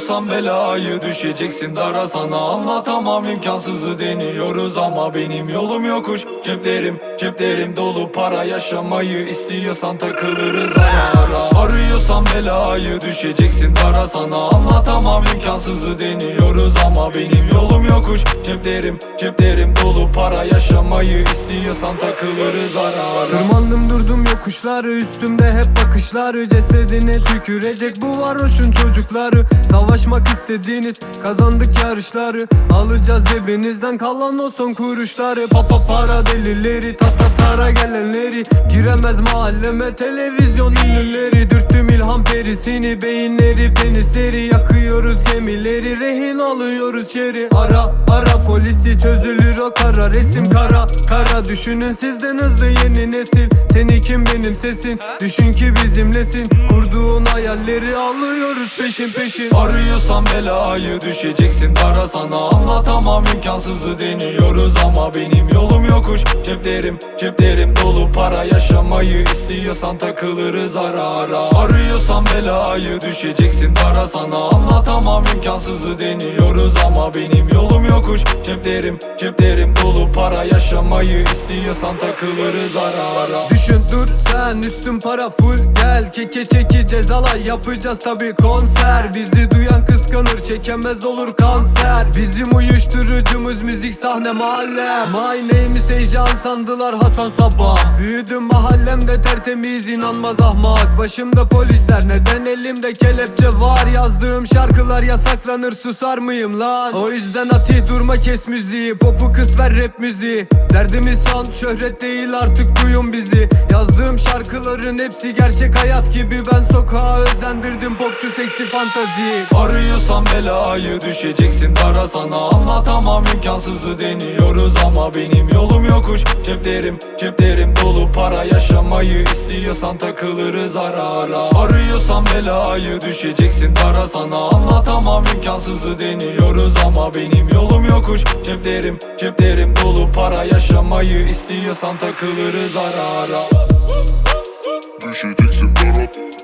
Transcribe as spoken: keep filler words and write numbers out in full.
Arıyorsan belayı, düşeceksin dara, sana anlatamam, imkansızı deniyoruz ama benim yolum yokuş. Ceplerim, ceplerim dolu para, yaşamayı istiyorsan takılırız ara ara. Arıyorsan belayı, düşeceksin dara, sana anlatamam, imkansızı deniyoruz ama benim yolum yokuş. Ceplerim, ceplerim dolu para, yaşamayı istiyorsan takılırız ara ara. Tırmandım durdum yokuşları, üstümde hep bakışları, cesedine tükürecek bu varoşun çocukları. Savaşmak istediğiniz, kazandık yarışları, alacağız cebinizden kalan o son kuruşları. Papa para delileri, tata tara gelenleri, giremez mahalleme televizyon ünlüleri. Dürttüm ilham perisini, beyinleri penisleri, yakıyoruz gemileri, rehin alıyoruz şeri. Ara ara polisi, çözülür o kara resim, kara kara. Düşünün sizden hızlı yeni nesil, seni kim benim sesin, düşün ki bizimlesin. Kurduğun hayalleri alıyoruz peşin peşin. Arıyorsan belayı, düşeceksin dara, sana anlatamam, imkansızı deniyoruz ama benim yolum yokuş. Ceplerim, ceplerim dolu para, yaşamayı istiyorsan takılırız ara ara. Arıyorsan belayı, düşeceksin dara, sana anlatamam, imkansızı deniyoruz ama benim yolum yokuş. Ceplerim, ceplerim dolu para, yaşamayı istiyorsan takılırız ara ara. Düşün dur sen, üstün para full, gel keke çeki cezalay yapacağız tabi konser. Bizi duyan kıskanır, çekemez olur kanser. Bizim uyuşturucumuz müzik, sahne mahalle. My name is Ejhan, sandılar Hasan Sabah. Büyüdüm mahallemde tertemiz, inanmaz ahmak. Başımda polisler, neden elimde kelepçe var? Yazdığım şarkılar yasaklanır, susar mıyım lan? O yüzden Atih durma, kes müziği, popu kıs ver rap müziği. Derdimiz şan şöhret değil, artık duyun bizi. Yazdığım şarkıların hepsi gerçek hayat gibi, ben sokağa özendirdim popçu seksi fantazi. Arıyorsan belayı, düşeceksin dara, sana anlatamam, imkansızı deniyoruz ama benim yolum yokuş. Ceplerim, ceplerim dolu para, yaşamayı istiyorsan takılırız ara ara. Arıyorsan belayı, düşeceksin dara, sana anlatamam, imkansızı deniyoruz ama benim yolum yokuş. Ceplerim, ceplerim dolu para, yaşamayı istiyorsan takılırız ara ara. Düşeceksin dara,